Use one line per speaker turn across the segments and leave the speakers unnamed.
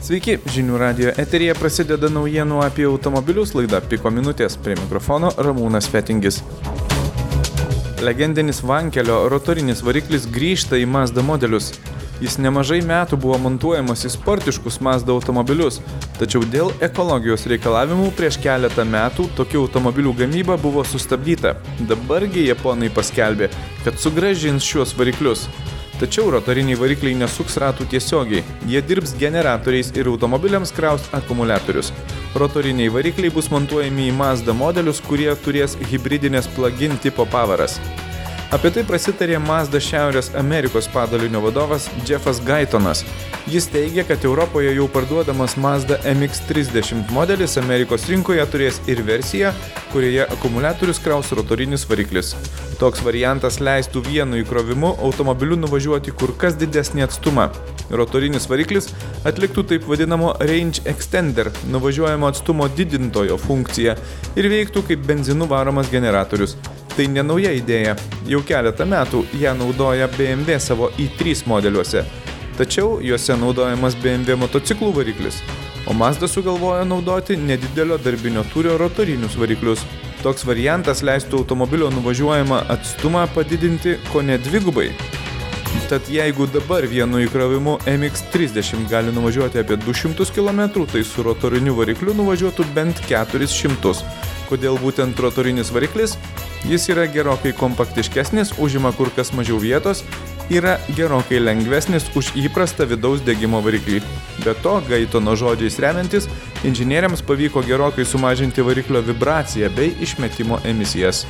Sveiki, Žinių radijo eteryje prasideda naujienų apie automobilius laida Piko minutės, prie mikrofono Ramūnas Fetingis. Legendinis Vankelio rotorinis variklis grįžta į Mazda modelius. Jis nemažai metų buvo montuojamas į sportiškus Mazda automobilius, tačiau dėl ekologijos reikalavimų prieš keletą metų tokių automobilių gamyba buvo sustabdyta. Dabargi japonai paskelbė, kad sugrąžins šiuos variklius. Tačiau rotoriniai varikliai nesuks ratų tiesiogiai. Jie dirbs generatoriais ir automobiliams kraus akumuliatorius. Rotoriniai varikliai bus montuojami į Mazda modelius, kurie turės hibridinės plug-in tipo pavaras. Apie tai prasitarė Mazda Šiaurės Amerikos padalinio vadovas Jeffas Guytonas. Jis teigia, kad Europoje jau parduodamas Mazda MX-30 modelis Amerikos rinkoje turės ir versiją, kurioje akumuliatorius kraus rotorinis variklis. Toks variantas leistų vienu įkrovimu automobiliu nuvažiuoti kur kas didesnį atstumą. Rotorinis variklis atliktų taip vadinamo range extender, nuvažiuojamo atstumo didintojo funkciją ir veiktų kaip benzinu varomas generatorius. Tai nenauja idėja. Jau keletą metų ją naudoja BMW savo i3 modeliuose. Tačiau juose naudojamas BMW motociklų variklis. O Mazda sugalvojo naudoti nedidelio darbinio tūrio rotorinius variklius. Toks variantas leistų automobilio nuvažiuojamą atstumą padidinti kone dvigubai. Tad jeigu dabar vienu įkrovimu MX-30 gali nuvažiuoti apie 200 km, tai su rotoriniu varikliu nuvažiuotų bent 400. Kodėl būtent rotorinis variklis? Jis yra gerokai kompaktiškesnis, užima kur kas mažiau vietos, yra gerokai lengvesnis už įprastą vidaus degimo variklį. Be to, Guytono žodžiais remiantis, inžinieriams pavyko gerokai sumažinti variklio vibraciją bei išmetimo emisijas.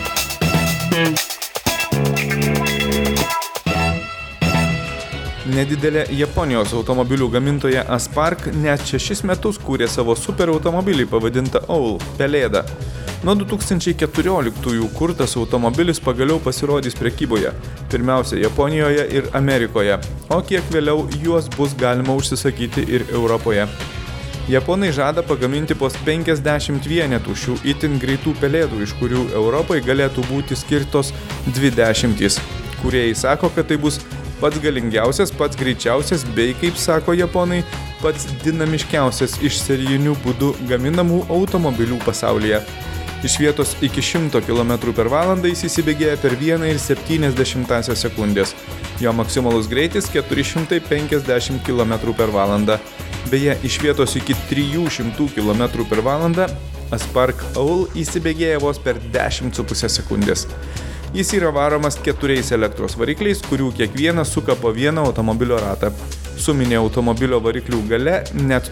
Nedidelė Japonijos automobilių gamintoja Aspark net 6 metus kūrė savo superautomobilį pavadintą Owl – Pelėda. Nuo 2014 kurtas automobilis pagaliau pasirodys prekyboje, pirmiausia Japonijoje ir Amerikoje, o kiek vėliau juos bus galima užsisakyti ir Europoje. Japonai žada pagaminti pos 50 vienetų šių itin greitų pelėdų, iš kurių Europai galėtų būti skirtos 20. Kūrėjai sako, kad tai bus pats galingiausias, pats greičiausias bei, kaip sako japonai, pats dinamiškiausias iš serijinių būdų gaminamų automobilių pasaulyje. Iš vietos iki 100 km/h jis įsibėgėja per 1,7 sekundės. Jo maksimalus greitis 450 km/h. Beje, iš vietos iki 300 km/h Aspark Owl įsibėgėja vos per 10,5 sekundės. Jis yra varomas 4 elektros varikliais, kurių kiekvienas suka po vieną automobilio ratą. Suminė automobilio variklių galia net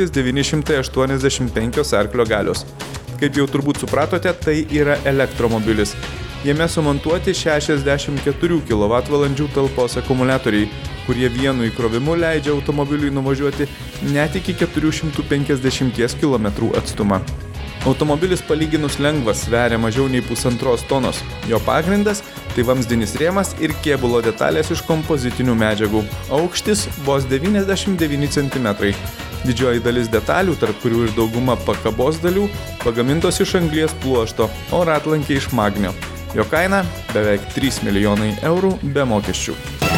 1985 arklio galios. Kaip jau turbūt supratote, tai yra elektromobilis. Jame sumontuoti 64 kWh talpos akumuliatoriai, kurie vienu įkrovimu leidžia automobiliui nuvažiuoti net iki 450 km atstumą. Automobilis palyginus lengvas, sveria mažiau nei 1,5 tonos. Jo pagrindas – tai vamzdinis rėmas ir kėbulo detalės iš kompozitinių medžiagų. Aukštis vos 99 cm. Didžioji dalis detalių, tarp kurių ir dauguma pakabos dalių, pagamintos iš anglies pluošto, o ratlankiai iš magnio. Jo kaina – beveik 3 milijonai eurų be mokesčių.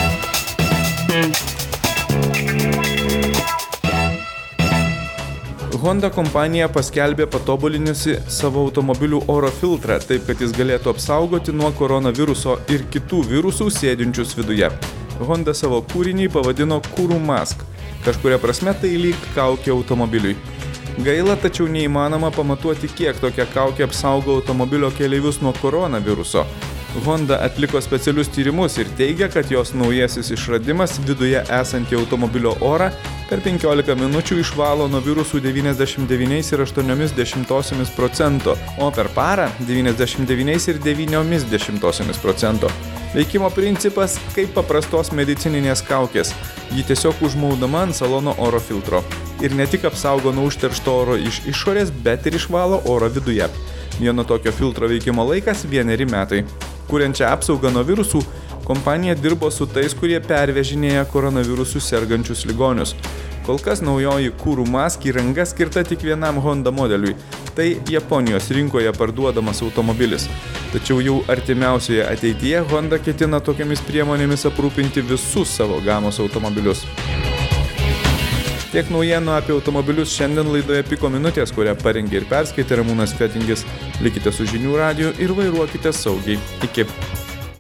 Honda kompanija paskelbė patobuliniusi savo automobilių oro filtrą, taip kad jis galėtų apsaugoti nuo koronaviruso ir kitų virusų sėdinčius viduje. Honda savo kūrinį pavadino Kuru Mask. Kažkuria prasme tai lyg kaukė automobiliui. Gaila, tačiau neįmanoma pamatuoti, kiek tokia kaukė apsaugo automobilio keleivius nuo koronaviruso. Honda atliko specialius tyrimus ir teigia, kad jos naujasis išradimas viduje esantį automobilio orą per 15 minučių išvalo nuo virusų 99,8%, o per parą 99,9%. Veikimo principas kaip paprastos medicininės kaukės. Ji tiesiog užmaudama ant salono oro filtro. Ir ne tik apsaugo nuo užteršto oro iš išorės, bet ir išvalo oro viduje. Vieno tokio filtro veikimo laikas 1 metai. Kuriančią apsaugą nuo virusų, kompanija dirbo su tais, kurie pervežinėja koronavirusų sergančius ligonius. Kol kas naujoji Kuru Mask įranga skirta tik vienam Honda modeliui. Tai Japonijos rinkoje parduodamas automobilis. Tačiau jau artimiausioje ateityje Honda ketina tokiamis priemonėmis aprūpinti visus savo gamos automobilius. Tiek naujienų apie automobilius šiandien laidoje Piko minutės, kurią parengė ir perskaitė Ramūnas Fetingis. Likite su žinių radiju ir vairuokite saugiai. Iki.